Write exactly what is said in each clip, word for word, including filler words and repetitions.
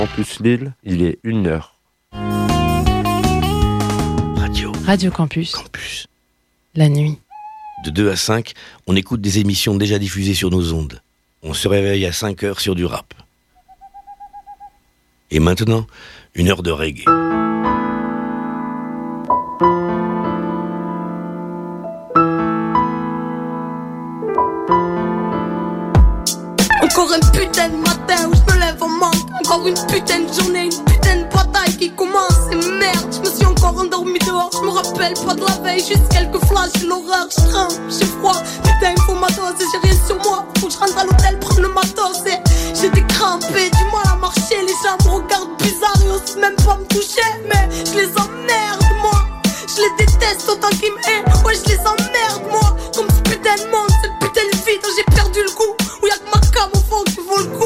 Campus Lille, il est une heure. Radio. Radio Campus. Campus. La nuit. De deux à cinq, on écoute des émissions déjà diffusées sur nos ondes. On se réveille à cinq heures sur du rap. Et maintenant, une heure de reggae. Encore un putain de matin où je me lève en manque. Encore une putain de journée, une putain de bataille qui commence. Et merde, je me suis encore endormi dehors. Je me rappelle pas de la veille, juste quelques flashs. J'ai l'horreur, je tremble, j'ai froid. Putain, il faut ma dose et j'ai rien sur moi. Faut que je rentre à l'hôtel, prendre le matos. Et j'ai des crampés, du mal à marcher. Les gens me regardent bizarre, ils osent même pas me toucher. Mais je les emmerde, moi. Je les déteste autant qu'ils m'aiment. Ouais, je les emmerde, moi. Comme ce putain de monde, cette putain de vie dont j'ai perdu le goût. Où y'a que ma cam au fond qui vaut le coup.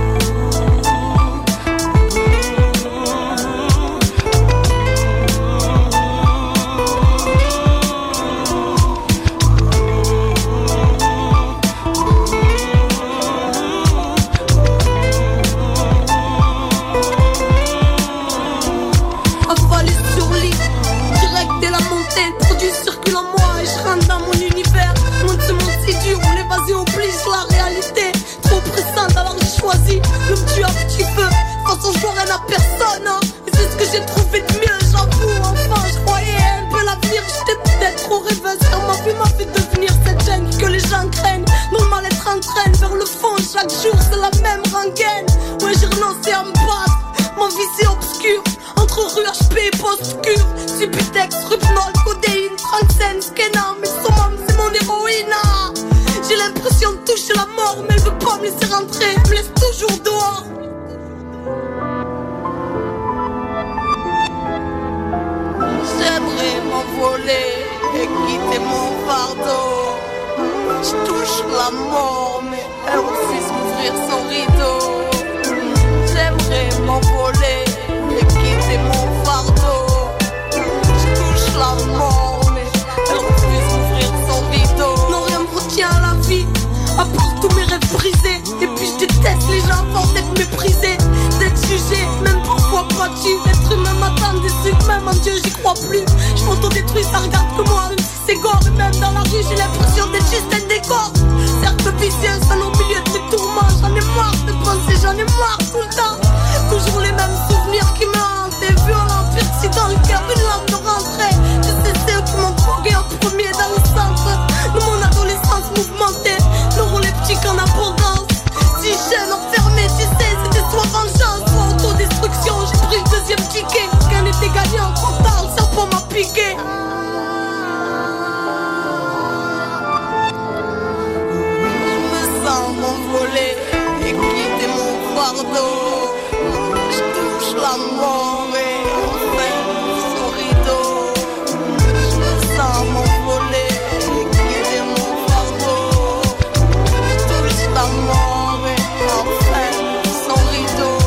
Avalé sur lit, direct dès la montée. Le produit circule en moi et je rentre dans mon univers. Loin de ce monde si dur où l'évasion oblige la réalité. Trop pressante alors j'ai choisi de me tuer un petit peu. De toute façon je dois rien à personne, hein. Et c'est ce que j'ai trouvé de mieux, j'avoue. Enfin je croyais un peu l'avenir. J'étais peut-être trop rêveuse car ma vie m'a fait devenir cette jungle que les gens craignent. Dont le mal-être entraîne vers le fond. Chaque jour c'est la même rengaine. Ouais j'ai renoncé à me battre. Ma vie c'est obscur. Entre rue H P et post-cure. Subutex, Rupnol, codéine, Tranxène, Skena. Mais summum c'est mon héroïne, ah. J'ai l'impression de toucher la mort. Mais elle veut pas me laisser rentrer. Elle me laisse toujours dehors. J'aimerais m'envoler et quitter mon fardeau. Je touche la mort mais elle refuse d'ouvrir son rideau. J'aimerais m'envoler et quitter mon fardeau. Je touche la mort mais elle refuse d'ouvrir son rideau. Non rien me retient à la vie à part tous mes rêves brisés. Et puis je déteste les gens avant d'être méprisés, d'être jugés, même parfois battus. L'être humain m'attend déçu, même en Dieu j'y crois plus. Je m'autodétruis, ça regarde que moi, même si c'est gore. Et même dans la rue j'ai l'impression d'être juste un décor. Cercle vicieux, seul au milieu de mes tourments. J'en ai marre de penser, j'en ai marre tout le temps. Toujours les mêmes souvenirs qui me hantent. Des violents piercings dans le cœur, une lame de rentrée. Je sais ceux qui m'ont drogué en premier dans le centre de mon adolescence mouvementée. Nous les petits qu'en abondance. Si jeune enfermé, tu sais, c'était soit vengeance, soit autodestruction. J'ai pris le deuxième ticket. Qu'un était gagnant, trop tard, le serpent m'a piqué. Je me sens m'envoler et quitter mon fardeau. Je touche la mort et enfin son rideau. Je me sens m'envoler et quitter mon fardeau. Je touche la mort et enfin son rideau.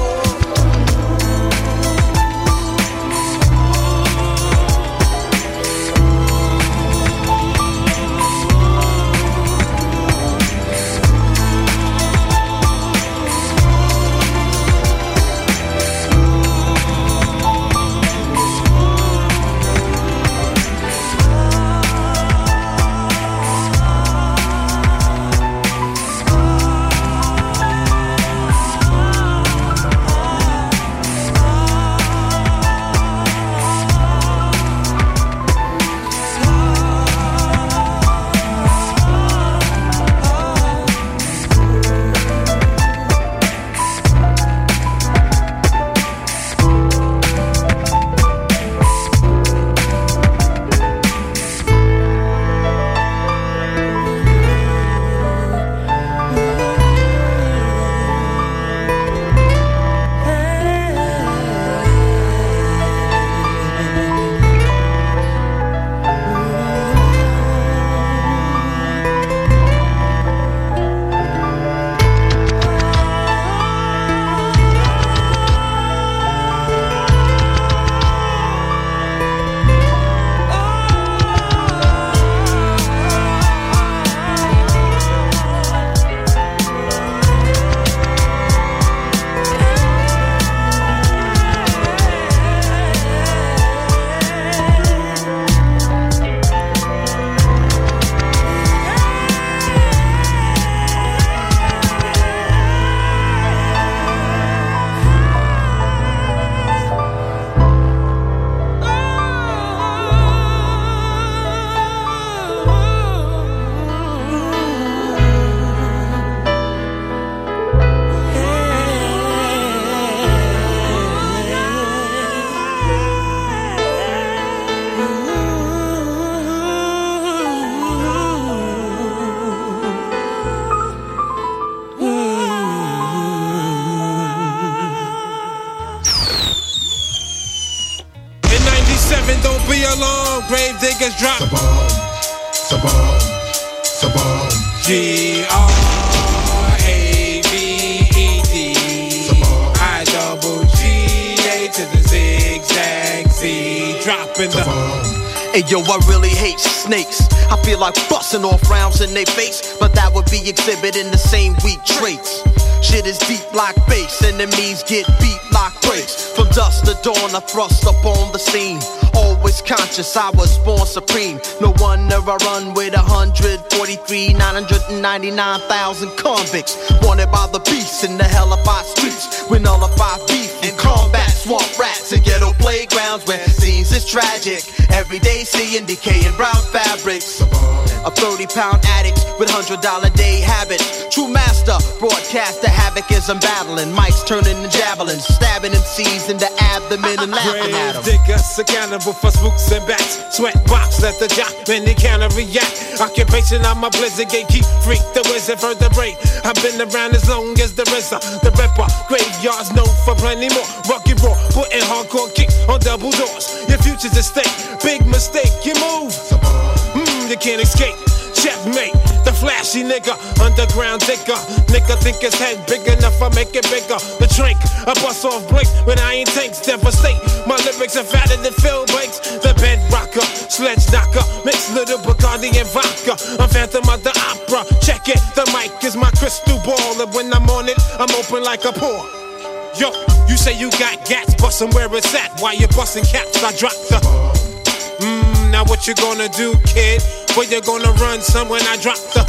be alarmed, grave diggers drop. Sabam, sabam, sabam. G R A V E D. I double G A to the zigzag Z. Dropping the. Hey yo, I really hate snakes. I feel like busting off rounds in their face, but that would be exhibiting the same weak traits. Shit is deep like bass, enemies get beat like brakes. From dusk to dawn, I thrust up on the scene. Always conscious, I was born supreme. No wonder I run with one hundred forty-three, nine hundred ninety-nine thousand convicts. Wanted by the beasts in the hellified streets. We nullify beef and combat swamp rats and ghetto playgrounds where scenes is tragic. Every day seeing decaying brown fabrics. A thirty pound addict with one hundred dollar day habits. True master, broadcaster, havoc as I'm battling. Mics turning to javelins, stabbing M Cs in the abdomen and laughing at them. Grave diggers accountable for spooks and bats. Sweat box, let the jock, then they can't react. Occupation, I'm a blizzard gatekeep freak, the wizard vertebrate. I've been around as long as the RZA, the ripper. Graveyards known for plenty more. Rocky raw, putting hardcore kick on double doors. Your future's at stake, big mistake, you move. Mmm, you can't escape. Checkmate, the flashy nigga, underground digger. Nigga think his head big enough, I make it bigger. The drink, I bust off blinks when I ain't tanks, devastate. My lyrics are fatter than Phil Banks. The bed rocker, sledge knocker, mix little Bacardi and vodka. I'm Phantom of the Opera, check it. The mic is my crystal ball, and when I'm on it, I'm open like a pore. Yo, you say you got gats, bustin' where it's at. While you bustin' caps, I drop the. Mmm, now what you gonna do, kid? Where you gonna run some when I drop the.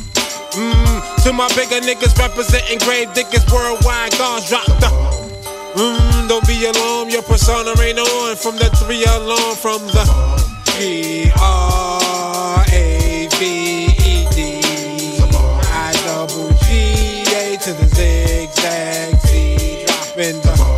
Mmm, to my bigger niggas representing grave diggers worldwide, guns drop the. Mmm, don't be alarmed, your persona ain't on. From the three alarm, from the G R A V E D. I double G A to the zigzag Z. Dropping the.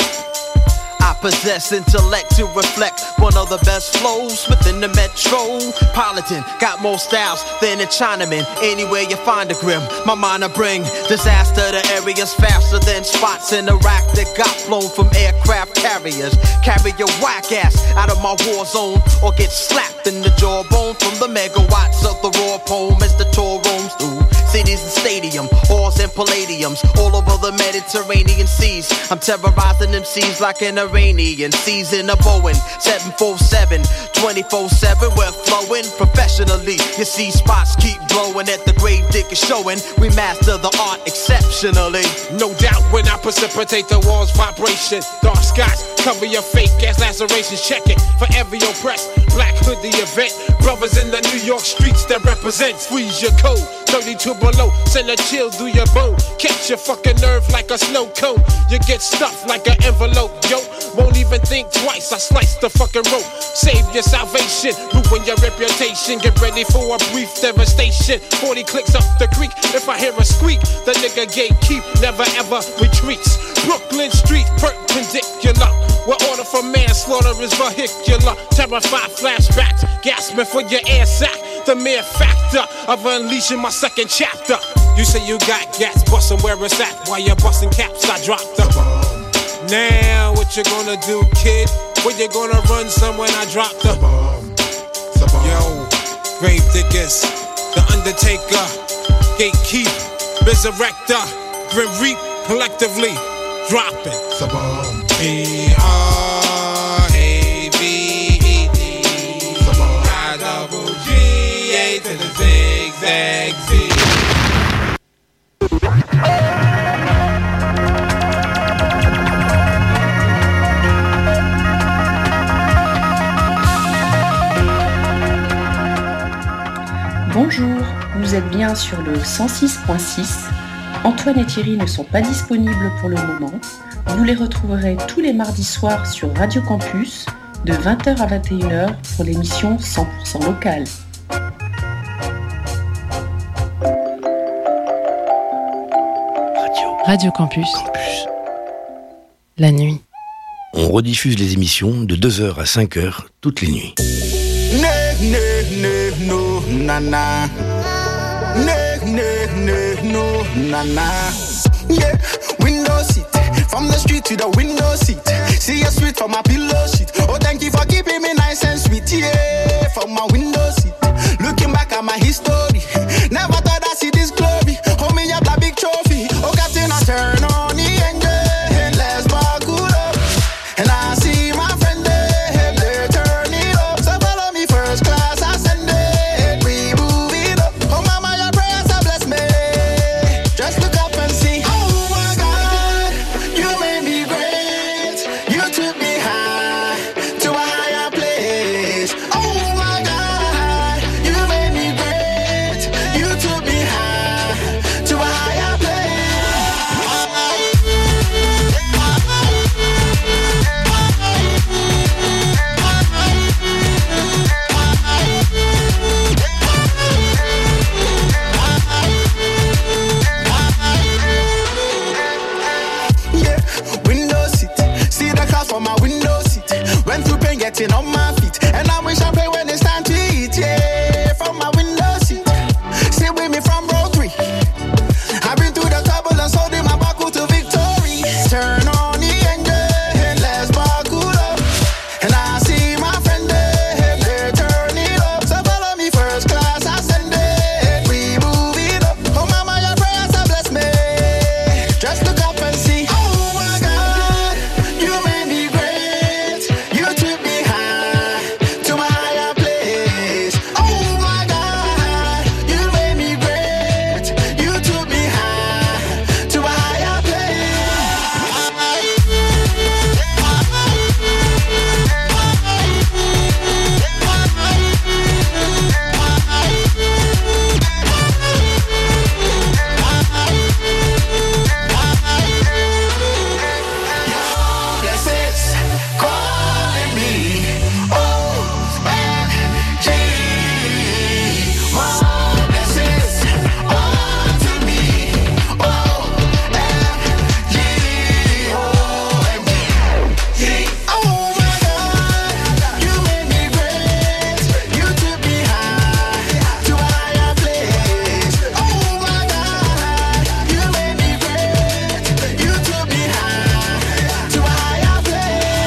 Possess intellect to reflect one of the best flows within the metropolitan. Got more styles than a Chinaman. Anywhere you find a grim, my mind will bring disaster to areas faster than spots in Iraq that got blown from aircraft carriers. Carry your whack ass out of my war zone or get slapped in the jawbone from the megawatts of the raw poem as the tour roams through cities and stadium, halls and palladiums all over the Mediterranean seas. I'm terrorizing M Cs like an Iranian season of Boeing seven forty-seven, twenty-four seven. We're flowing professionally. You see spots keep blowing at the grave digger showing. We master the art exceptionally. No doubt when I precipitate the walls vibration. Dark skies cover your fake ass lacerations. Check it for every oppressed black hoodie event. Brothers in the New York streets that represent. Squeeze your code, thirty-two below. Send a chill through your bone. Catch your fucking nerve like a snow cone. You get stuffed like an envelope, yo. Won't even think twice, I slice the fucking rope. Save your salvation, ruin your reputation. Get ready for a brief devastation. Forty clicks up the creek, if I hear a squeak, the nigga gatekeep, never ever retreats. Brooklyn Street, perpendicular, where order for manslaughter is vehicular. Terrified flashbacks, gasping for your air sack. The mere factor of unleashing my second chapter. You say you got gas, bustin' where it's at. While you're bustin' caps, I drop the. Now what you gonna do, kid? Where you gonna run some when I drop the. Yo, grave diggers, the undertaker, gatekeep, resurrector, grim reap, collectively dropping. G R A V E D. I double G A to the zigzag Z. Bonjour, vous êtes bien sur le cent six point six. Antoine et Thierry ne sont pas disponibles pour le moment. Vous les retrouverez tous les mardis soirs sur Radio Campus de vingt heures à vingt et une heures pour l'émission cent pour cent locale. Radio. Radio Campus. Campus. La nuit. On rediffuse les émissions de deux heures à cinq heures toutes les nuits. Ne, ne, ne, no, nana. Ne, ne, ne, no, nana. Yeah, window seat, From the street to the window seat. See you sweet from my pillow sheet. Oh, thank you for keeping me nice and sweet. Yeah, from my window seat. Looking back at my history. Never thought I'd see this glory. Hold me up like big trophy. Oh, Captain, I turn on the engine. Let's buckle up. And I see my friend there. They're turning up. So follow me first class. I send it. We move it up. Oh, mama, your prayers have blessed me. Just look up and see. Oh, my God. You made me great. You took me high to a higher place. Oh, my God. You made me great. You took me high to a higher place. Yeah, window seat. See the clouds from my window seat. Went through pain getting on my feet. And I wish I pay when it's time to eat. Yeah, from my window seat. Sit with me from row three. I've been through the turbulence, holding my buckle to victory. Turn on the engine, let's buckle up. And I see my friend there, they're turning up. So follow me first class, I send it. We move it up. Oh, mama, your prayers have blessed me. Just look up and see. Oh, my God, you made me great. You took me high to a higher place. Oh, my God, you made me great. You took me high to a higher place. Blessings calling me. O M G. More blessings unto me. O M G. O M G. Oh, my God, you made me great. You took me high to a higher place. Oh, my God, you made me great. You took me high to a higher place.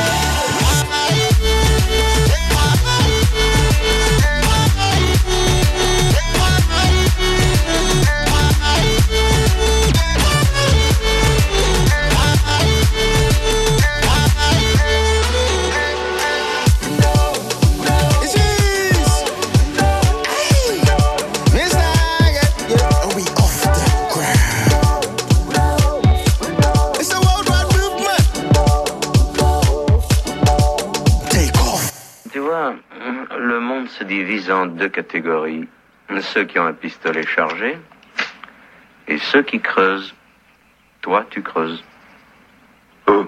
It's this. Hey, Miss Nugget. Yeah, we off the ground. It's a worldwide movement. Take off. Tu vois, le monde se divise en deux catégories. Ceux qui ont un pistolet chargé et ceux qui creusent. Toi, tu creuses. Oh.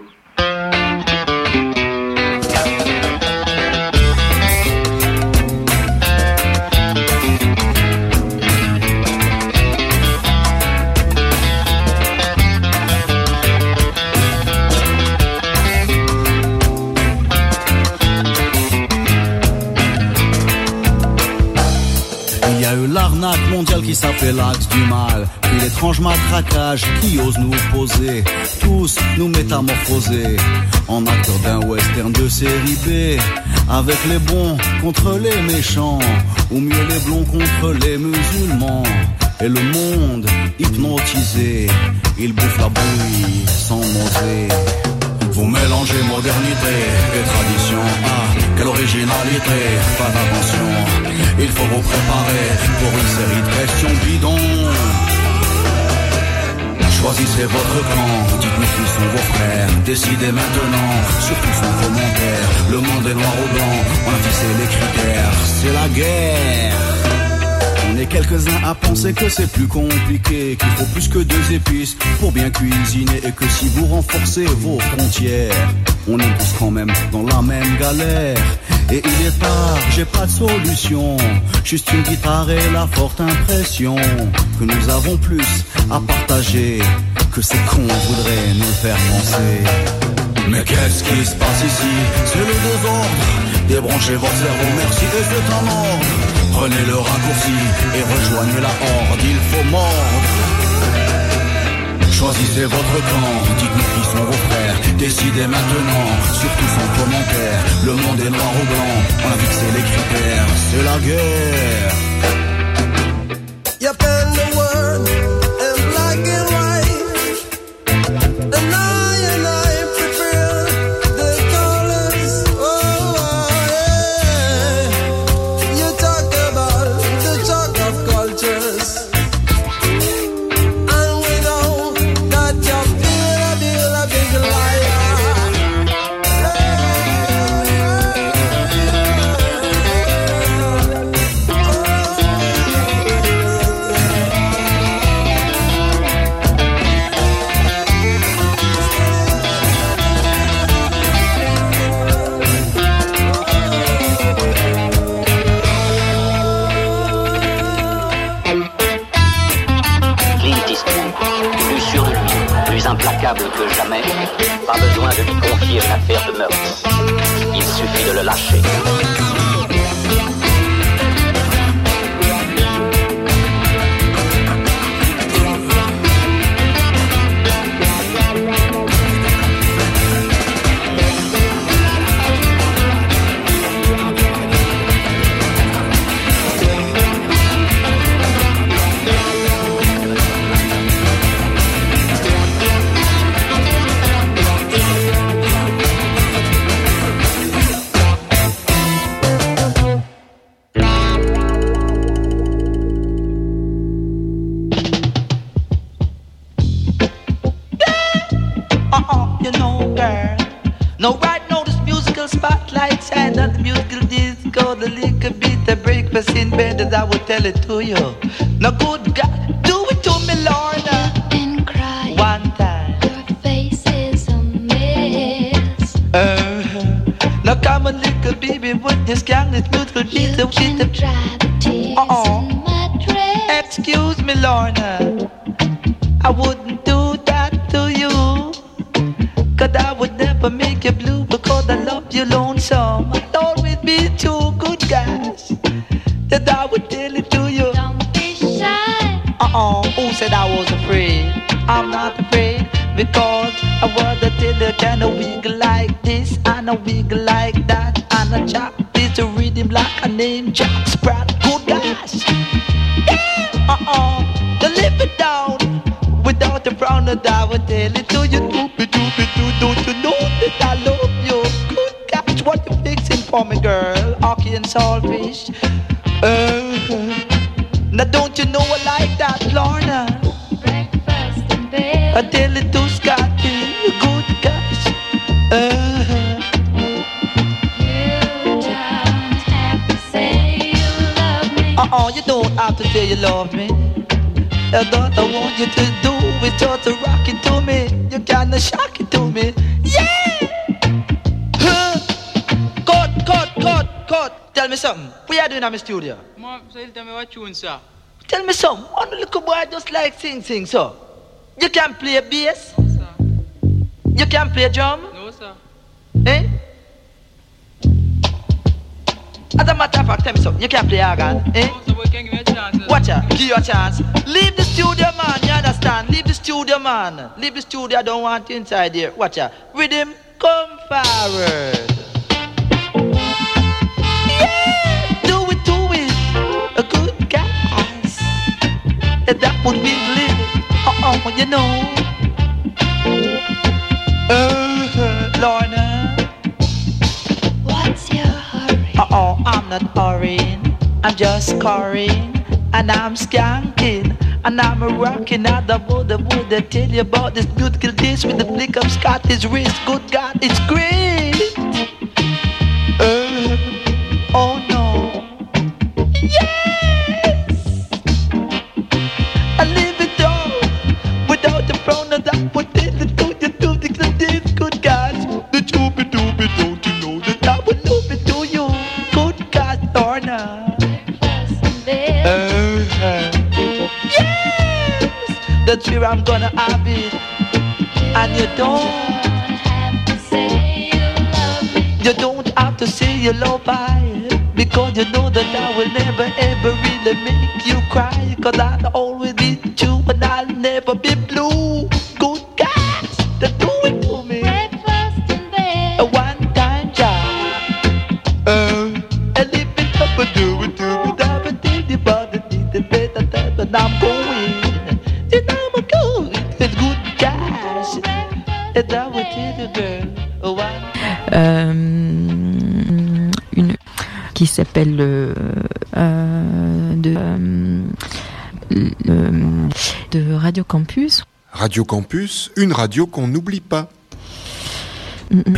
Il y a eu l'arnaque mondiale qui s'appelait l'axe du mal. Puis l'étrange matraquage qui ose nous opposer. Tous nous métamorphoser en acteurs d'un western de série B. Avec les bons contre les méchants, ou mieux les blonds contre les musulmans. Et le monde hypnotisé, il bouffe la bouillie sans nauser. Vous mélangez modernité et tradition. Ah, quelle originalité, pas d'attention. Il faut vous préparer pour une série de questions bidons. Choisissez votre camp, dites-nous qui sont vos frères. Décidez maintenant, surtout sans commentaire. Le monde est noir ou blanc, on a fixé les critères. C'est la guerre. On est quelques-uns à penser que c'est plus compliqué, qu'il faut plus que deux épices pour bien cuisiner, et que si vous renforcez vos frontières, on est tous quand même dans la même galère. Et il est tard, j'ai pas de solution, juste une guitare et la forte impression que nous avons plus à partager que ces cons voudraient nous faire penser. Mais qu'est-ce qui se passe ici? C'est le désordre. Débranchez votre cerveau, merci, et c'est en ordre. Prenez le raccourci et rejoignez la horde, il faut mordre. Choisissez votre camp, dites-nous qui sont vos frères. Décidez maintenant, surtout sans commentaire. Le monde est noir ou blanc, on a fixé les critères. C'est la guerre. You pen the word in black and white, and I and I prefer the colors. Oh, yeah. You talk about the talk of cultures, and we know that you're still a deal a big liar. Implacable que jamais, pas besoin de lui confier une affaire de meurtre. Il suffit de le lâcher. Now right now this musical spotlight shine on the musical disco, the little bit of breakfast in bed that I will tell it to you. Now good God, do it to me, Lorna. And cry one time. Your face is a mess. Uh-huh. Now come on, little baby, with this gang, this musical beat, you can the dry the tears uh-uh. in my dress. Excuse me, Lorna, I wouldn't do that to you. Cause I would never make you blue, because I love you lonesome. I'd always be two good guys that I would tell it to you. Don't be shy. Uh-uh, who said I was afraid? I'm not afraid, because I was a tell you kind of wiggle like this, and a wiggle like that, and a chop this a rhythm like a name Jack Sprat. Good guys. Yeah. Uh-uh, to live it down without a frown, that I would tell it to you. Doopy doopy doo, don't you know that I love you? Good catch, what you fixing for me, girl? Hockey and saltfish. Uh, now don't you know I like that, Lorna? Breakfast in bed. I tell it to Scotty, good catch. Uh, You don't have to say you love me. uh-uh, you don't have to say you love me. That's what I want you to do, is just to rock it to me. You kinda shock it to me. Yeah! Huh. Cut, cut, cut, cut. Tell me something. What you doing in my studio? Mom, so tell me what tune, sir. Tell me something. One little boy just like sing, sing, so. You can play bass? No, sir. You can play drum? No, sir. Eh? As a matter of fact, tell me something. You can play organ, eh? No, sir, but you can give me a chance. Sir. Watch out, give you a chance. Leave the studio, man, you understand? Leave the studio, man. Leave the studio, I don't want you inside here. Watch out. Rhythm, come forward. Yeah, do it, do it. A good guys. That would be living. Uh-oh, you know. Uh, Lorna. What's your hurry? Uh-oh, I'm not hurrying, I'm just scoring, and I'm skanking, and I'm a rocking out the wood. I would tell you about this beautiful dish with the flick of Scottish wrist. Good God, it's great. Uh, oh no. Yes! I live it all without the frown that I would tell you to you do this. Good God, the doobie doobie, don't you know that I would love it to you? Good God, Lorna. Uh-huh. Yes, that's where I'm gonna have it, and you don't have to say you love me. You don't have to say you love I, because you know that I will never ever really make you cry, cause I'll always be true and I'll never be blue. Euh, une qui s'appelle euh, euh, de, euh, de Radio Campus. Radio Campus, une radio qu'on n'oublie pas. Mm-hmm.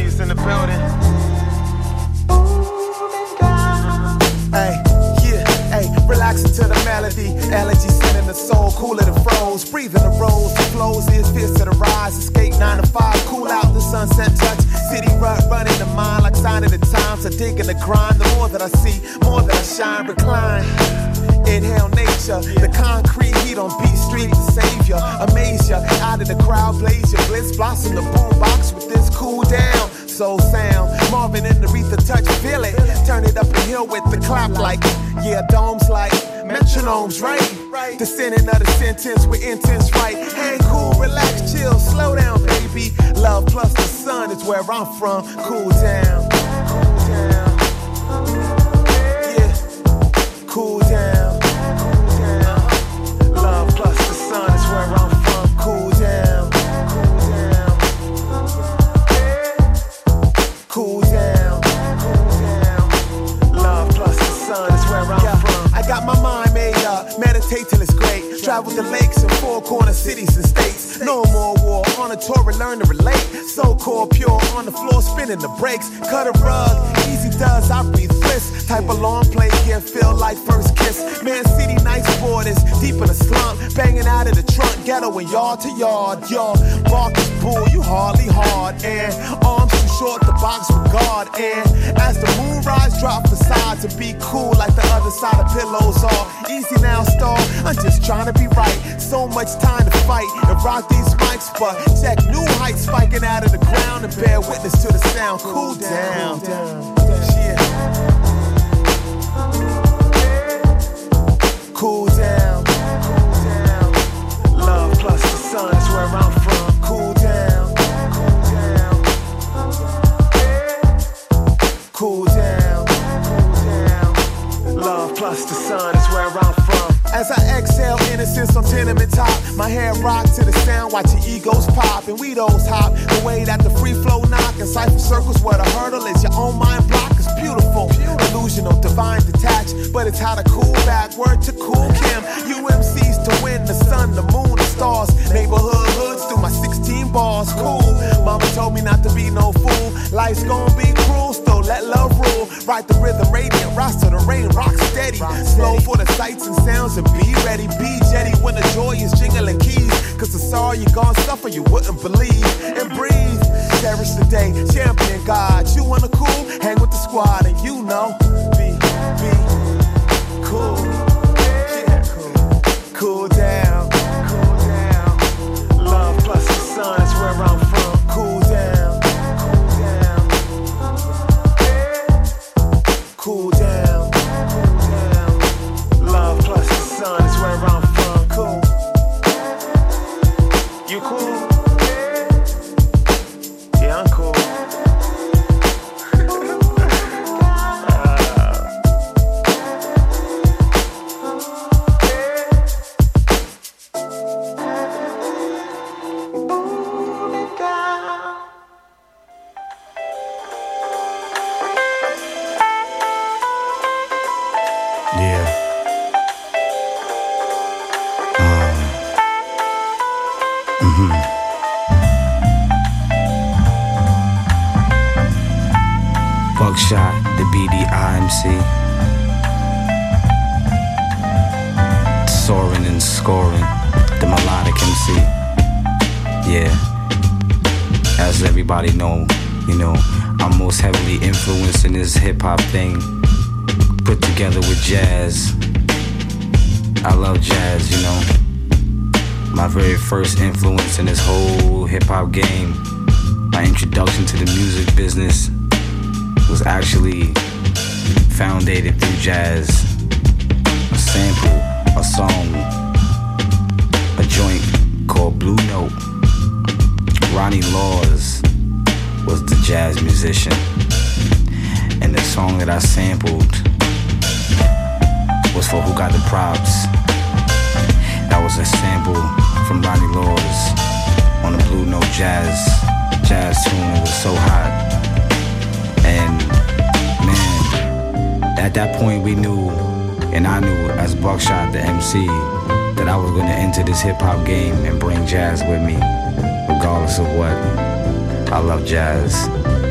Hey, yeah, hey, relaxing to the melody. Elegy sending the soul, cooler than froze. Breathing the rose, the flows is fierce to the rise. Escape nine to five, cool out the sunset touch. City rut, running the mind like sign of the times. I dig in the grind, the more that I see, more that I shine, recline. Inhale nature, the concrete heat on Beat Street, the savior. Amaze ya, out of the crowd, blaze your bliss. Blossom the boombox with this cool down. Soul sound, Marvin and Aretha touch, feel it. Turn it up and hill with the clap like, yeah, domes like metronomes, right? Descending of the sentence with intense right. Hang cool, relax, chill, slow down, baby. Love plus the sun is where I'm from. Cool down, cool down. Yeah, cool down, cool down. Love plus the sun is where I'm from. Cool down, cool down. Cool down, cool down. Love plus the sun is where I'm yeah. from. I got my mind made up, meditate till it's great. Travel the lakes and four corner cities and states. No more war, on a tour and learn to relate. So core pure, on the floor spinning the brakes. Cut a rug, easy does, I breathe bliss. Type of long play here, feel like first kiss. Man City, nice borders, deep in a slump. Banging out of the trunk, ghetto and yard to yard. Yo, bark is bull, you hardly hard. And arms too short to box with guard. And as the moon rise, drop the sides and be cool like the other side of pillows are. Easy now, star, I'm just trying to be right. So much time to fight and rock these mics, but check new heights spiking out of the ground and bear witness to the sound. Cool down, yeah. Cool down, cool down. Love plus the sun is where I'm from. Cool down, cool down. Cool down, cool down. Love plus the sun is where I'm from. As I exhale innocence on tenement top, my head rock to the sound, watch your egos pop and we those hop. The way that the free flow knock and cipher circles where the hurdle is your own mind block is beautiful. Illusional, divine, detached, but it's how to cool back. Word to Cool Kim, U M Cs to win the sun, the moon, the stars. Neighborhood hoods through my sixteen bars. Cool, mama told me not to be no fool. Life's gonna be cruel, still let love rule. Write the rhythm, radiant, rise to the rain, rock steady. Slow for the sights and sounds and be ready. Be jetty when the joy is jingling keys. Cause the sorrow you gon' suffer you wouldn't believe. And breathe, cherish the day, champion God. You wanna cool, hang with the squad and you know. Be, be cool. Yeah, cool. Cool down, cool down. Love plus the sun is where I'm from. Cool down, cool down. Cool down, cool down. Love plus the sun is where I'm from. Cool. You cool? Yeah, I'm cool. Buckshot, the B D I M C. Soaring and scoring, the melodic M C. Yeah, as everybody know, you know, I'm most heavily influenced in this hip-hop thing, put together with jazz. I love jazz, you know. My very first influence in this whole hip-hop game, my introduction to the music business was actually founded through jazz. A sample, a song, a joint called Blue Note. Ronnie Laws was the jazz musician, and the song that I sampled was for Who Got the Props. That was a sample from Ronnie Laws on a Blue Note jazz jazz tune. It was so hot. At that point we knew, and I knew as Buckshot the M C, that I was going to enter this hip-hop game and bring jazz with me, regardless of what. I love jazz.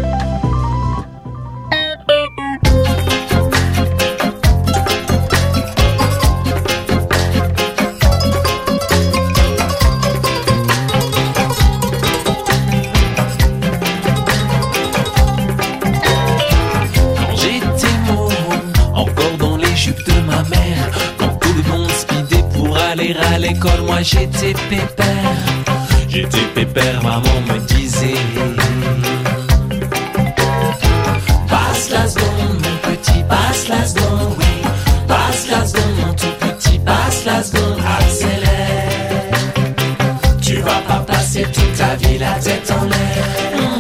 À l'école, moi j'étais pépère. J'étais pépère, maman me disait passe la seconde, mon petit, passe la seconde, oui. Passe la seconde, mon tout petit, passe la seconde, accélère. Tu vas pas passer toute ta vie la tête en l'air.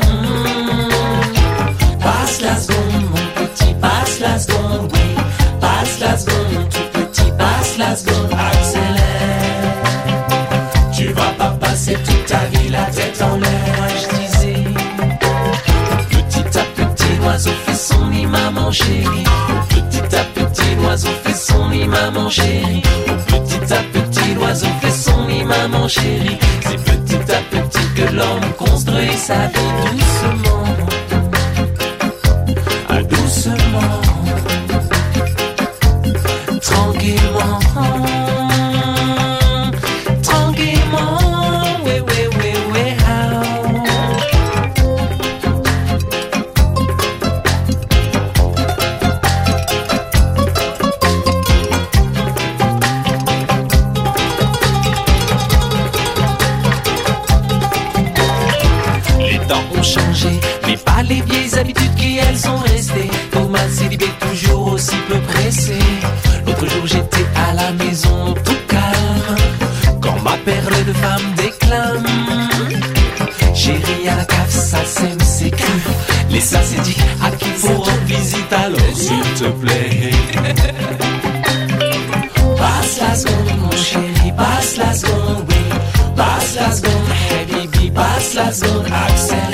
Mmh. Passe la seconde, mon petit, passe la seconde, oui. Passe la seconde, mon tout petit, passe la seconde, accélère. Tu vas pas passer toute ta vie la tête en l'air. Moi je disais, petit à petit l'oiseau fait son nid, maman chérie. Petit à petit l'oiseau fait son nid, maman chérie. Petit à petit l'oiseau fait son nid, maman chérie. C'est petit à petit que l'homme construit sa vie doucement. Ah doucement, tranquillement. Changé, mais pas les vieilles habitudes qui elles sont restées. Thomas Célibé toujours aussi peu pressé. L'autre jour j'étais à la maison tout calme, quand ma perle de femme déclame. Chérie à la cave, ça sème, c'est cru. Les ça c'est dit à qui faut rendre visite, alors s'il te plaît. Passe la seconde mon chéri, passe la seconde, oui. Passe la seconde, hey baby, passe la seconde, accélère.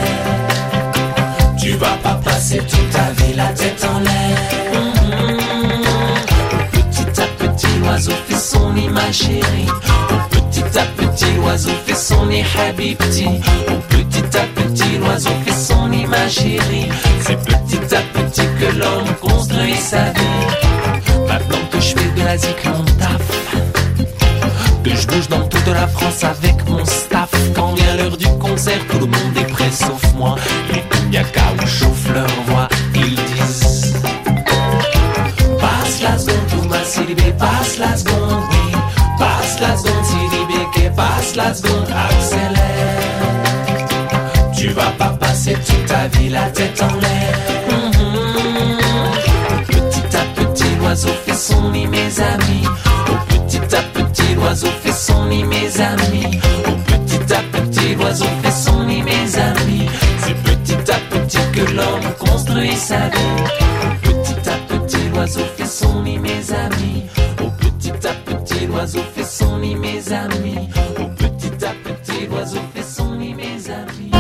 Tu vas pas passer toute ta vie la tête en l'air. Mmh. Petit à petit l'oiseau fait son nid, ma chérie. Petit à petit l'oiseau fait son nid, habibti. Petit à petit l'oiseau fait son nid, ma chérie. C'est petit à petit que l'homme construit sa vie. Maintenant que je fais de la zik mon taf, que je bouge dans toute la France avec mon staff. Quand vient l'heure du concert, tout le monde est prêt sauf moi. Les Koumiaka où chauffent leur voix, ils disent passe la seconde, Thomas Célibé, passe la seconde, oui. Passe la seconde, Célibé, que passe la seconde, accélère. Tu vas pas passer toute ta vie la tête en l'air. Mmh. Petit à petit, l'oiseau fait son nid, mes amis. Petit à petit l'oiseau fait son nid, mes amis. Oh, petit à petit l'oiseau fait son nid, mes amis. C'est petit à petit que l'homme construit sa vie. Oh, petit à petit l'oiseau fait son nid, mes amis. Oh, petit à petit l'oiseau fait son nid, mes amis. Oh, petit à petit l'oiseau fait son nid, mes amis.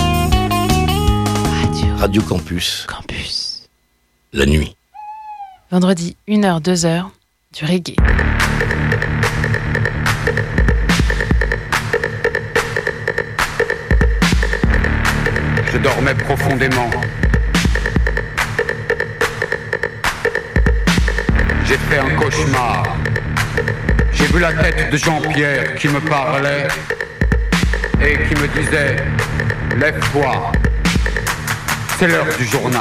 Radio, Radio Campus. Campus. La nuit. Vendredi, une heure, deux heures, du reggae. Je dormais profondément. J'ai fait un cauchemar. J'ai vu la tête de Jean-Pierre qui me parlait et qui me disait « Lève-toi, c'est l'heure du journal ».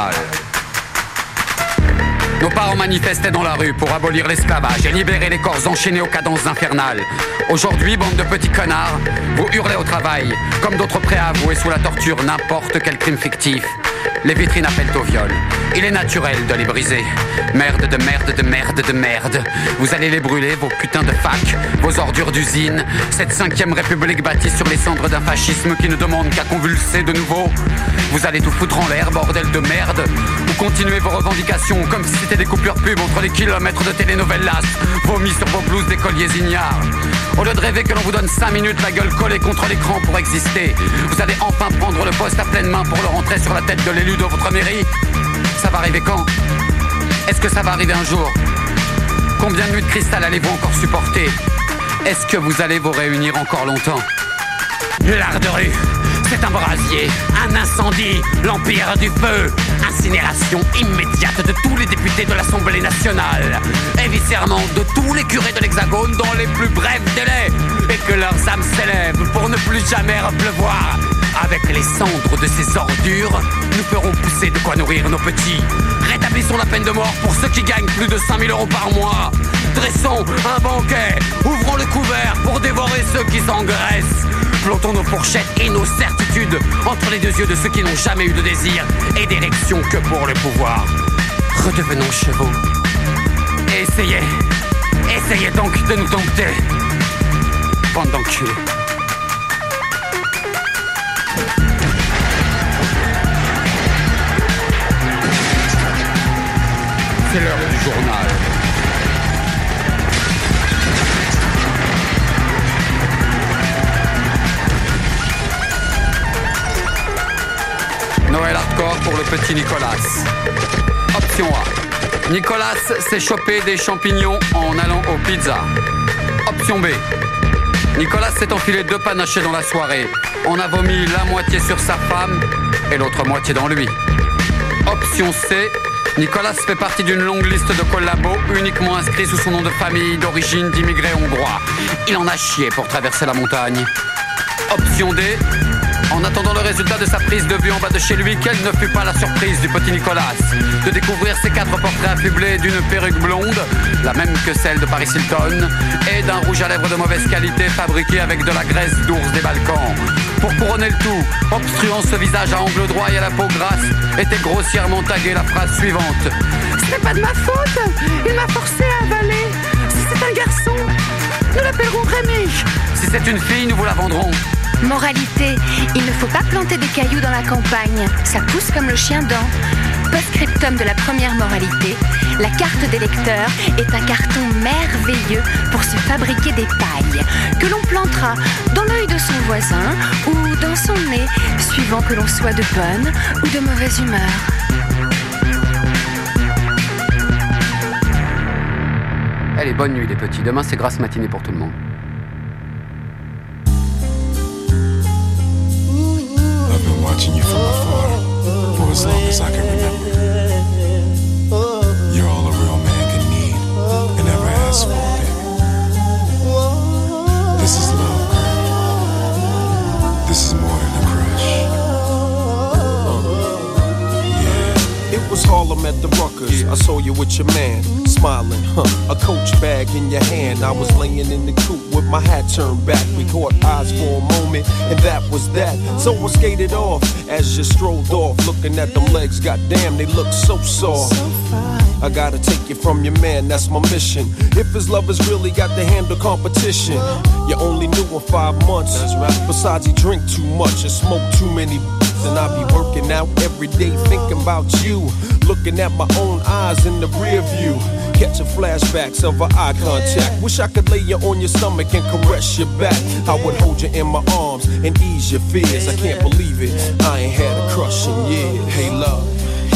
Nos parents manifestaient dans la rue pour abolir l'esclavage et libérer les corps enchaînés aux cadences infernales. Aujourd'hui, bande de petits connards, vous hurlez au travail, comme d'autres prêts à avouer sous la torture n'importe quel crime fictif. Les vitrines appellent au viol. Il est naturel de les briser. Merde de merde de merde de merde. Vous allez les brûler, vos putains de facs, vos ordures d'usine. Cette cinquième république bâtie sur les cendres d'un fascisme qui ne demande qu'à convulser de nouveau. Vous allez tout foutre en l'air, bordel de merde. Ou continuez vos revendications comme si c'était des coupures pub entre les kilomètres de telenovelas vomis sur vos blouses d'écoliers ignares. Au lieu de rêver que l'on vous donne cinq minutes la gueule collée contre l'écran pour exister, vous allez enfin prendre le poste à pleine main pour le rentrer sur la tête de l'élu de votre mairie. Ça va arriver quand ? Est-ce que ça va arriver un jour? Combien de nuits de cristal allez-vous encore supporter? Est-ce que vous allez vous réunir encore longtemps? L'art de rue, c'est un brasier, un incendie, l'empire du feu, incinération immédiate de tous les députés de l'Assemblée nationale, éviscèrement de tous les curés de l'Hexagone dans les plus brefs délais, et que leurs âmes s'élèvent pour ne plus jamais repleuvoir. Avec les cendres de ces ordures, nous ferons pousser de quoi nourrir nos petits. Rétablissons la peine de mort pour ceux qui gagnent plus de cinq mille euros par mois. Dressons un banquet, ouvrons le couvert pour dévorer ceux qui s'engraissent. Plantons nos fourchettes et nos certitudes entre les deux yeux de ceux qui n'ont jamais eu de désir et d'érection que pour le pouvoir. Redevenons chevaux. Et essayez, essayez donc de nous dompter. Bande d'enculés. C'est l'heure du journal. Noël hardcore pour le petit Nicolas. Option A. Nicolas s'est chopé des champignons en allant aux pizzas. Option B. Nicolas s'est enfilé deux panachés dans la soirée. On a vomi la moitié sur sa femme et l'autre moitié dans lui. Option C. Nicolas fait partie d'une longue liste de collabos uniquement inscrits sous son nom de famille d'origine d'immigrés hongrois. Il en a chié pour traverser la montagne. Option D. En attendant le résultat de sa prise de vue en bas de chez lui, quelle ne fut pas la surprise du petit Nicolas de découvrir ses quatre portraits affublés d'une perruque blonde, la même que celle de Paris Hilton, et d'un rouge à lèvres de mauvaise qualité fabriqué avec de la graisse d'ours des Balkans. Pour couronner le tout, obstruant ce visage à angle droit et à la peau grasse, était grossièrement taguée la phrase suivante: ce n'est pas de ma faute, il m'a forcé à avaler. Si c'est un garçon, nous l'appellerons Rémi. Si c'est une fille, nous vous la vendrons. Moralité, il ne faut pas planter des cailloux dans la campagne, ça pousse comme le chien dent. Post-scriptum de la première moralité, la carte des lecteurs est un carton merveilleux pour se fabriquer des pailles, que l'on plantera dans l'œil de son voisin ou dans son nez, suivant que l'on soit de bonne ou de mauvaise humeur. Allez, bonne nuit les petits, demain c'est grasse matinée pour tout le monde. Watching you from afar for as long as I can remember. You're all a real man can need and never ask for, baby. This is love, girl. This is more than a crush. Yeah. It was Harlem at the Ruckers. Yeah. I saw you with your man, smiling, huh? A Coach bag in your hand. I was laying in the coupe with my hat turned back. We caught eyes for a moment, and that was that. So I skated off as you strolled off, looking at them legs. Goddamn, they look so soft. I gotta take you from your man, that's my mission. If his love has really got to handle competition, you only knew him five months. Besides, he drink too much and smoke too many. And I be working out every day thinking about you, looking at my own eyes in the rear view, catching flashbacks of our eye contact. Wish I could lay you on your stomach and caress your back. I would hold you in my arms and ease your fears. I can't believe it, I ain't had a crush in years. Hey love,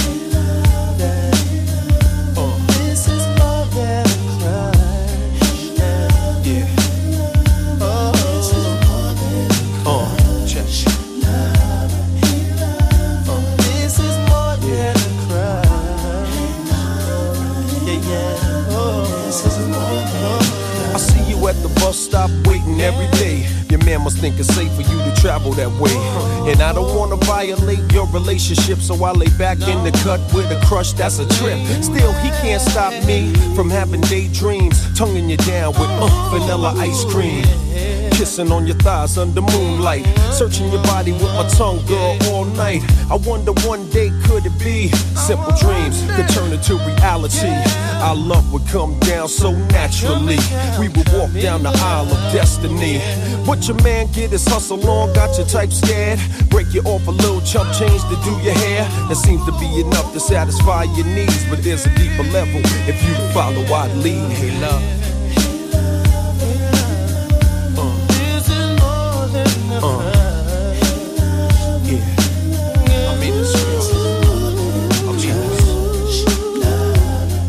at the bus stop waiting every day. Your man must think it's safe for you to travel that way. And I don't wanna violate your relationship, so I lay back in the cut with a crush, that's a trip. Still, he can't stop me from having daydreams, tonguing you down with uh, vanilla ice cream. Kissing on your thighs under moonlight, searching your body with my tongue, girl, all night. I wonder one day could it be simple dreams could turn into reality. Our love would come down so naturally. We would walk down the aisle of destiny. But your man get his hustle on, got your type scared. Break you off a little chump change to do your hair. That seems to be enough to satisfy your needs, but there's a deeper level if you follow I'd lead. Hey love, Uh, yeah, I mean it's real. I mean it's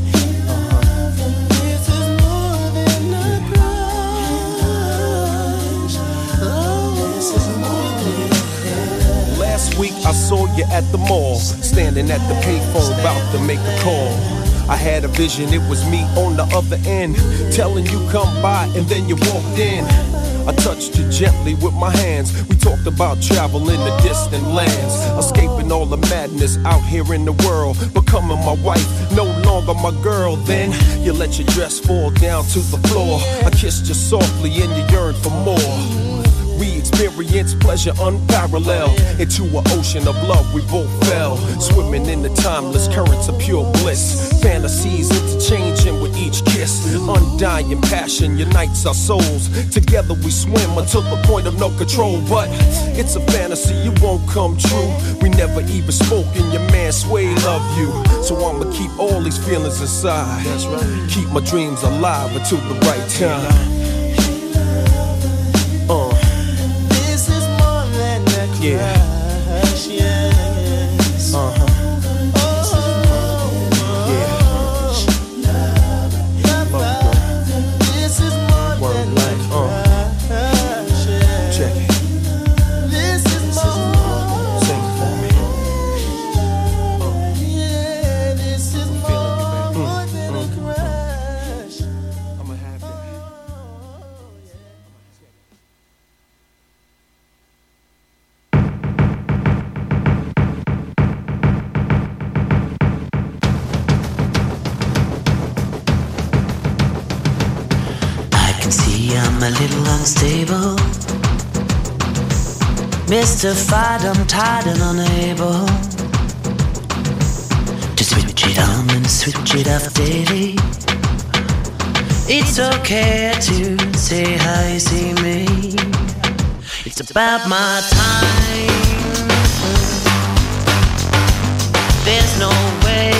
at the mall, standing at the payphone, about to make a call. I had a vision, it was me on the other end, telling you come by, and then you walked in. I touched you gently with my hands. We talked about travel in the distant lands, escaping all the madness out here in the world, becoming my wife, no longer my girl. Then you let your dress fall down to the floor. I kissed you softly and you yearned for more. We experienced pleasure unparalleled. Into an ocean of love we both fell, swimming in the timeless currents of pure bliss. Fantasies interchanging with each kiss. Undying passion unites our souls. Together we swim until the point of no control. But it's a fantasy, it won't come true. We never even spoke and your man Sway love you. So I'ma keep all these feelings inside. That's right. Keep my dreams alive until the right time. Uh. Yeah. Uh-huh. I'm a little unstable, mystified, I'm tired and unable to switch it on and switch it off daily. It's okay to say how you see me. It's about my time. There's no way.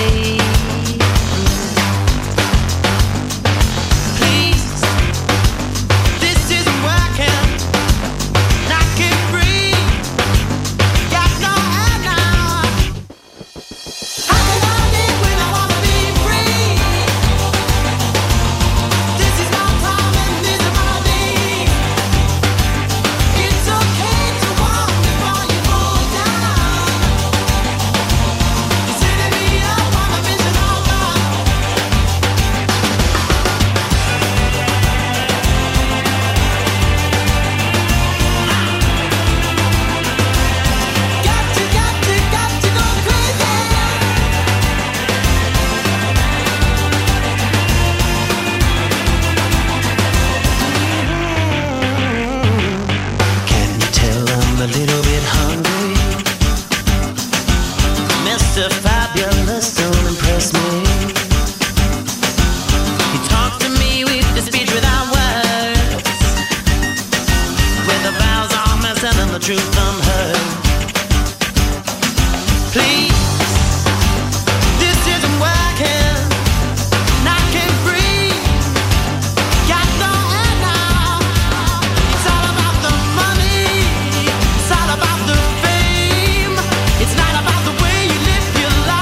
It's not about the way you live your life.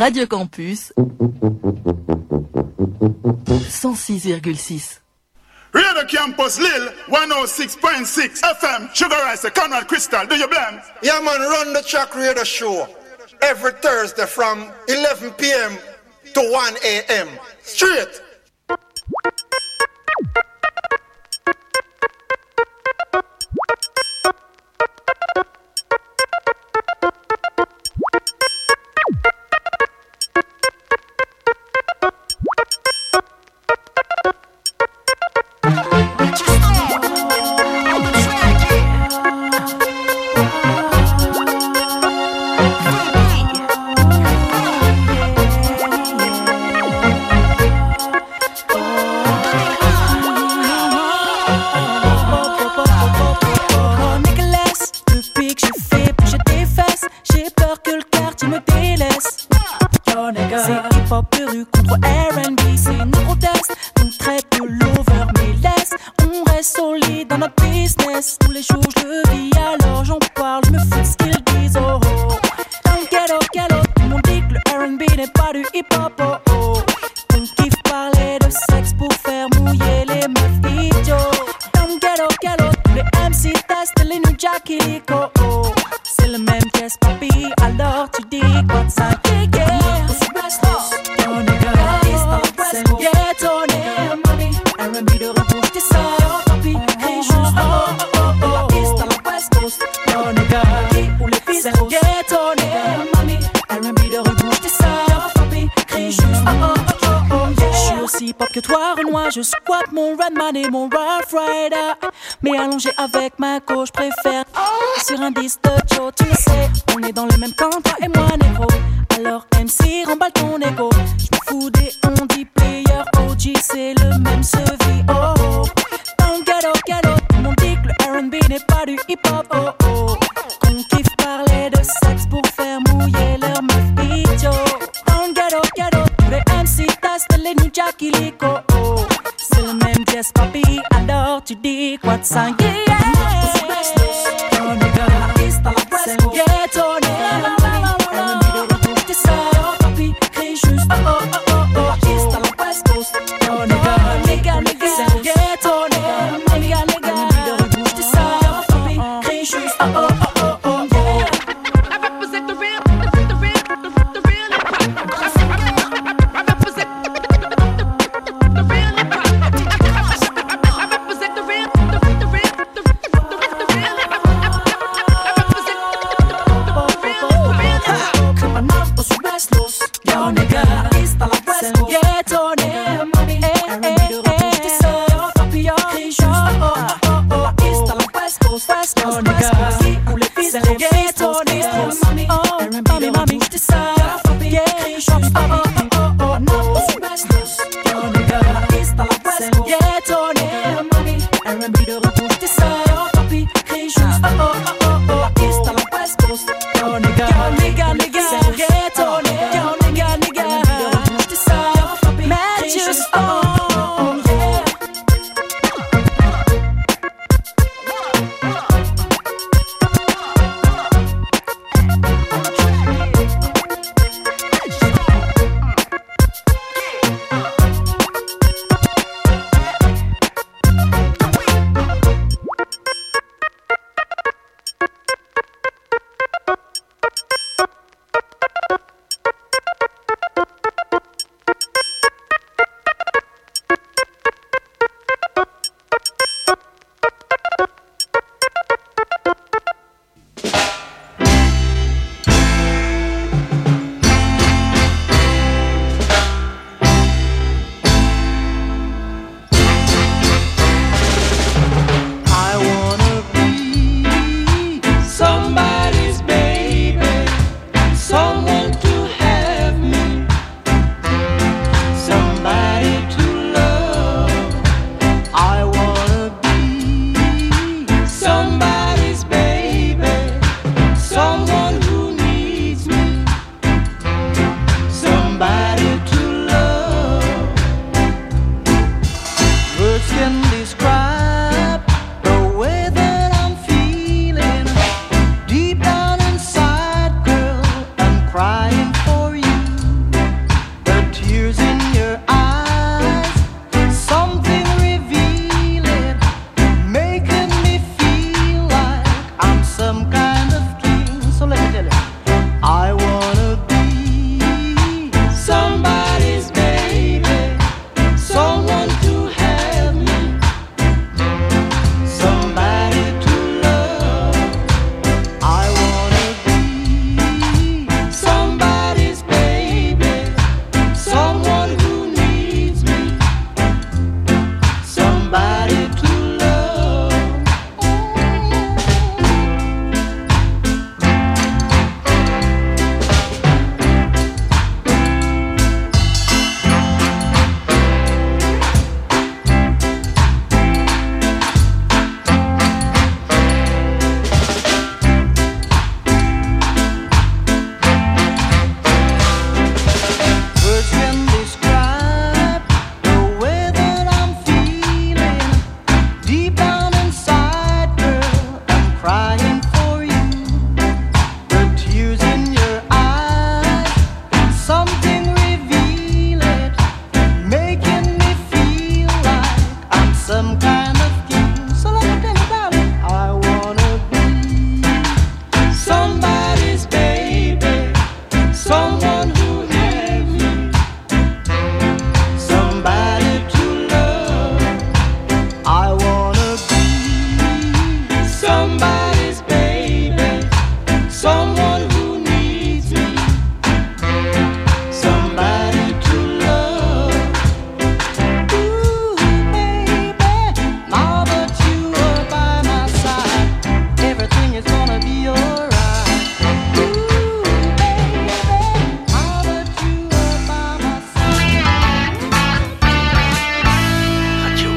Radio Campus cent six virgule six. Radio Campus Lille, one oh six point six F M, Sugar Rice, Conrad Crystal, do you blame? Yeah man, run the track radio show every Thursday from eleven p.m. to one a.m. Straight. Je squatte mon Redman et mon Rough Rider. Mais allongé avec ma gauche, préfère sur un disque de Joe. Tu le sais, on est dans le même camp, toi et moi, négro. Alors M C, remballe ton ego. J'me fous des on dit player. O G, c'est le même sevi. Oh oh. Dans le ghetto, ghetto, tout le monde dit que le R and B n'est pas du hip-hop. Oh oh. Qu'on kiffe parler de sexe pour faire mouiller leur meuf idiot. Dans le ghetto, ghetto, tous les M C testent les New Jackie Lico. Oh. C'est le même jazz, papi, alors tu dis quoi de cinq, yeah, yeah. Oh nigga, c'est le ghetto, nigga. T'es ça, papi, crie juste oh oh oh oh oh. East à la West Coast, oh nigga, nigga, nigga. C'est le ghetto, nigga, nigga, nigga. T'es ça, papi, crie juste oh oh oh oh oh. I represent the real, the real, the real hip-hop. I represent the real hip-hop.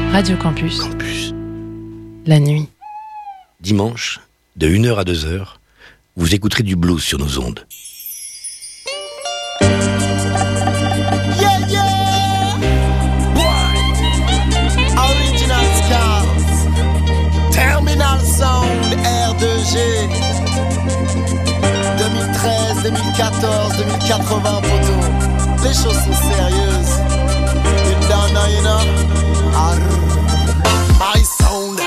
Radio Campus. Campus. La nuit. Dimanche, de une heure à deux heures, vous écouterez du blues sur nos ondes. Yeah, yeah! Boy! Original Scars. Terminal Sound R deux G. deux mille treize, deux mille quatorze, deux mille quatre-vingts, poteau. Les choses sont sérieuses. You don't know, you know. Arr. My sound.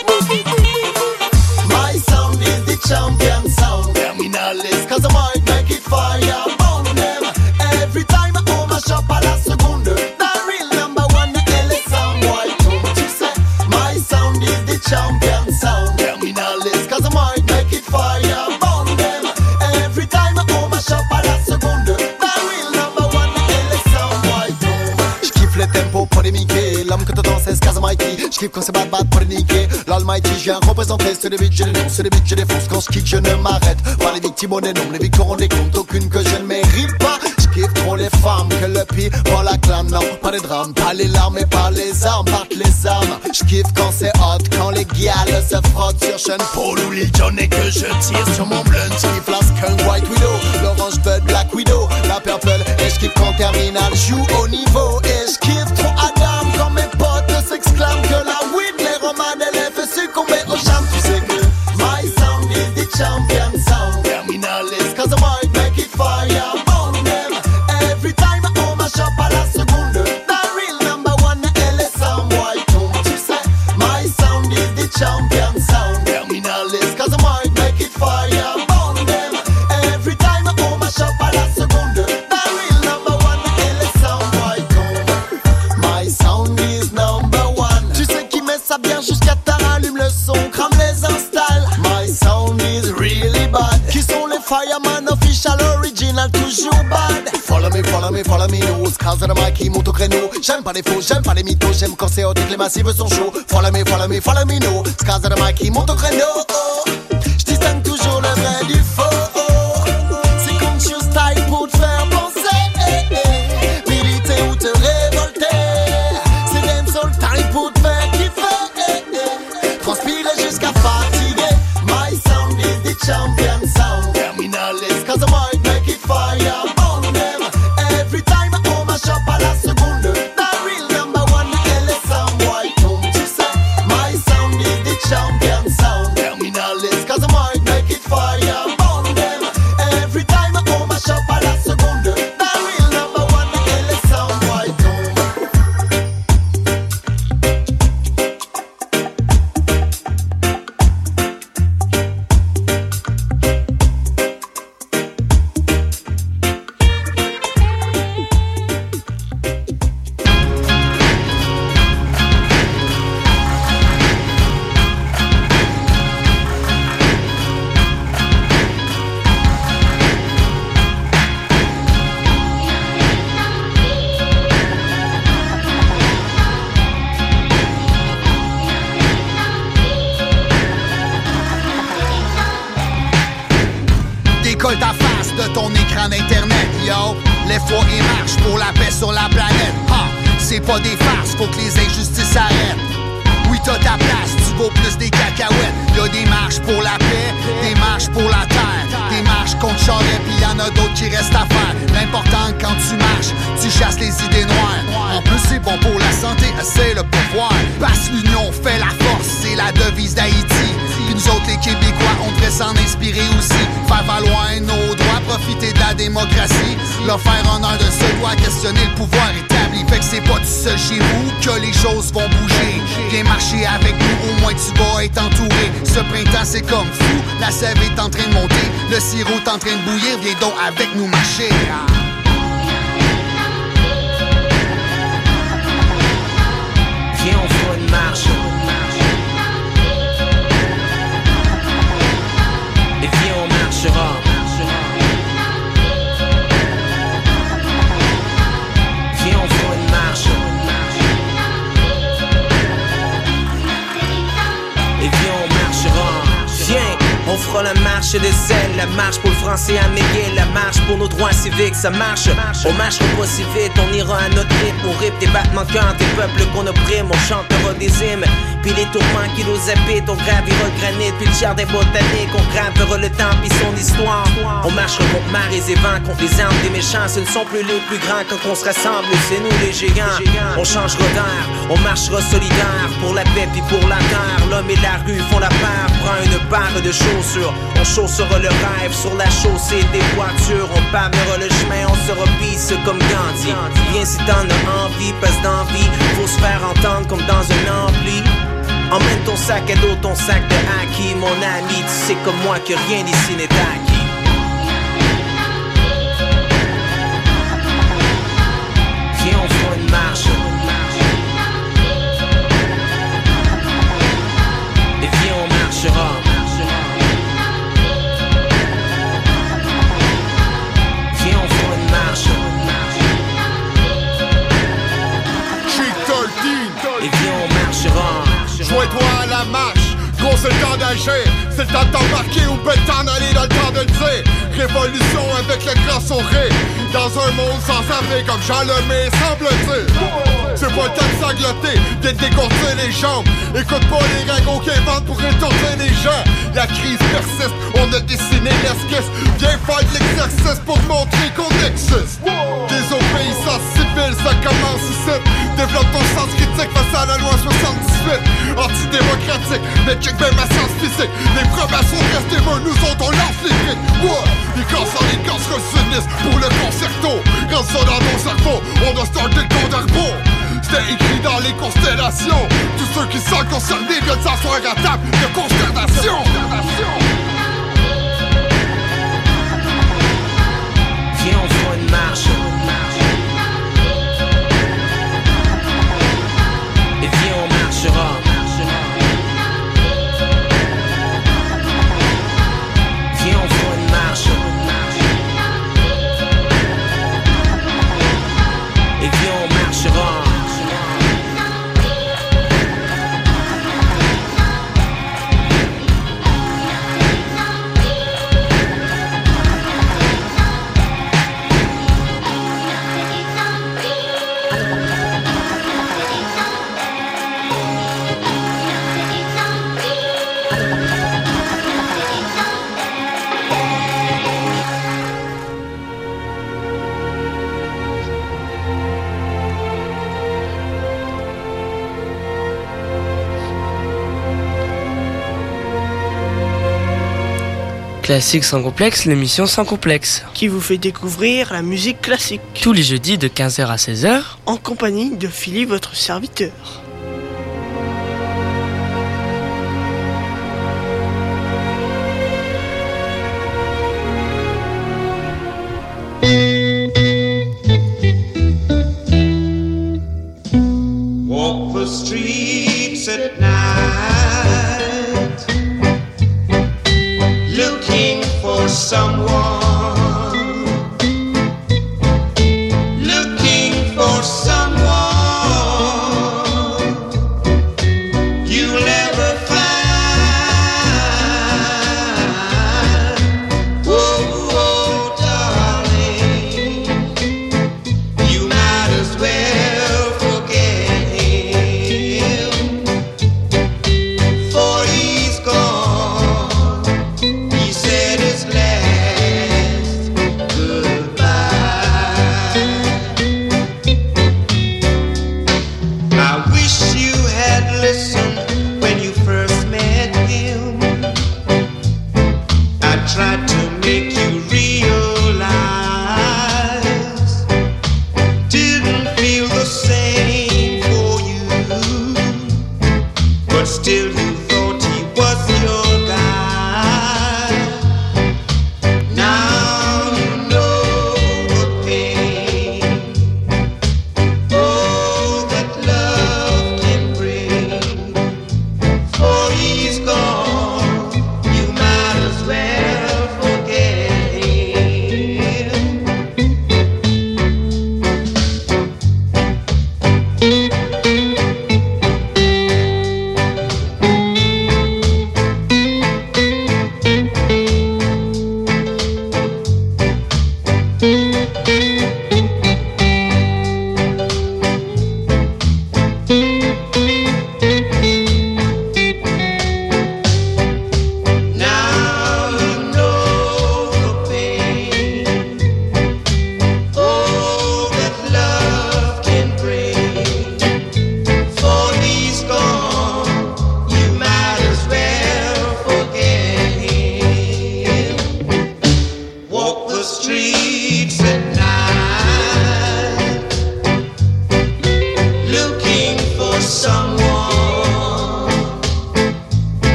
My sound is the champion sound. Terminalist, cause I might make it fire. Bomb them. Every time I own my shop à la seconde. The real number one, L S sound. Why don't you say? My sound is the champion sound. Terminalist, cause I might make it fire. Bomb them. Every time I own my shop à la seconde. The real number one, L S sound. Why don't? J'kiffe le tempo polémiqué. L'homme que t'entends c'est Skaza Mikey. J'kiffe quand c'est bad bad pour niquer. L'Almighty, je viens représenter. C'est les beats, j'ai les noms. C'est les beats, je défonce. Quand j'kick, je ne m'arrête pas. Les victimes ont des noms. Les victoires ont des comptes. Aucune que je ne mérite pas. J'kiffe trop les femmes. Que le pire prend la clame. Non, pas les drames. Pas les larmes et pas les armes. Partent les armes. J'kiffe quand c'est hot. Quand les gals se frottent sur Sean Paul ou Lil Jon et que je tire sur mon blunt. J'kiffe la skunk White Widow. L'orange bud Black Widow. La purple. Et j'kiffe quand Terminal joue au niveau. Et j'kiffe trop Adam. Quand mes potes s'exclament que la weed les romans et les fait succomber au charme. Tu sais que my sound is the champion sound. Terminalist, cause I might make it fire. Bomb them. Every time I own my shop à la seconde. The real number one, L S sound. Why don't you say my sound is the champion sound. Terminalist, cause I might make it fire. Bomb them. Every time I own my shop à la seconde. The real number one, L S sound. Why don't my sound is number one. Tu sais qui met ça bien jusqu'à tard. Allume le son, crame les installs. My sound is really bad. Qui sont les fireman official original toujours bad. Follow me, follow me, follow me. No, Skaza Mikey, monte au créneau. J'aime pas les faux, j'aime pas les mythos. J'aime quand c'est hot et que les massifs sont chauds. Follow me, follow me, follow me. No, Skaza Mikey, monte au créneau. Oh. J'distingue toujours le vrai du faux. Oh. C'est conscious style pour te faire penser. Eh, eh. Militer ou te révolter. C'est dancehall time pour te faire kiffer. Eh, eh. Transpirer jusqu'à fatiguer. My sound is the champion sound. Terminalist, cause I might make it fire. Bomb them. Every time I own my shop à la seconde. The real number one, L S sound. Why don't you say my sound is the champion sound. Terminalist, cause I might make it fire. Bomb them. Every time I own my shop à la seconde. The real number one, L S sound. Why don't? Décolle ta face de ton écran d'internet, yo. Lève-toi et marche pour la paix sur la planète. Ah, c'est pas des farces, faut que les injustices s'arrêtent. Oui, t'as ta place, tu vaux plus des cacahuètes. Y'a des marches pour la paix, des marches pour la terre, des marches contre Charest, pis y'en a d'autres qui restent à faire. L'important quand tu marches, tu chasses les idées noires. En plus c'est bon pour la santé, c'est le pouvoir. Parce que l'union fait la force, c'est la devise d'Haïti. Puis nous autres les Québécois, on devrait s'en inspirer aussi. Faire valoir nos droits, profiter de la démocratie. Leur faire honneur de ce droit, questionner le pouvoir établi. Fait que c'est pas tout seul chez vous que les choses vont bouger. Viens marcher avec nous, au moins tu vas être entouré. Ce printemps c'est comme fou, la sève est en train de monter. Le sirop est en train de bouillir, viens donc avec nous marcher. Viens on fera une marche. Et viens on marchera. Viens on fera une marche. Et viens on marchera. Viens on fera la marche. marche des ailes, la marche pour le français à Miguel, la marche pour nos droits civiques, ça marche. On marchera pas si vite, on ira à notre rythme, on rip des battements de cœur, des peuples qu'on opprime, on chantera des hymnes. Puis les tourments qui nous habitent, on gravira le granit, puis le jardin botanique, on gravera le temps puis son histoire. On marchera contre marées et vents, contre les armes des méchants, ce ne sont plus les plus grands quand on se rassemble, c'est nous les géants. On changera d'air, on marchera solidaire, pour la paix puis pour la terre. L'homme et la rue font la paire, prends une barre de chaussures, on chaussera le rêve sur la chaussée des voitures, on pavera le chemin, on sera pisse comme Gandhi. Viens si t'en as envie, passe d'envie, faut se faire entendre comme dans un ampli. Emmène ton sac à dos, ton sac de acquis, mon ami, tu sais comme moi que rien ici n'est acquis. Viens, on fera une marche. Et viens, on marchera. Viens, on fera une marche. Et viens, on marchera. Joins-toi à la marche, gros c'est le temps d'agir. C'est le temps de t'embarquer ou peut t'en aller dans le temps de le dire. Révolution avec le grand sourire, dans un monde sans avenir comme Jean Lemay semble-t-il. C'est pas le temps de sangloter, de décourter les jambes. Écoute pas les ragots qui inventent pour rétorter les gens. La crise persiste, on a dessiné l'esquisse. Viens faire de l'exercice pour montrer qu'on existe. Désobéissance civile, ça commence ici. Développe ton sens critique face à la loi soixante-dix-huit. Antidémocratique, mais check bien ma sens physique. Les promesses sont restées bonnes, nous autres on lance les briques. Ouais, les cancers, les cancers s'unissent pour le concerto. Rentre ça dans ton cerveau, on a starté le compte à rebours. C'était écrit dans les constellations. Tous ceux qui sont concernés viennent s'asseoir à table de consternation. Viens, on fera une marche. Et viens, on marchera. Viens, on fera une marche. Et viens, on marchera. Classique sans complexe, l'émission sans complexe. Qui vous fait découvrir la musique classique. Tous les jeudis de quinze heures à seize heures. En compagnie de Philly, votre serviteur. Walk the streets at night, looking for someone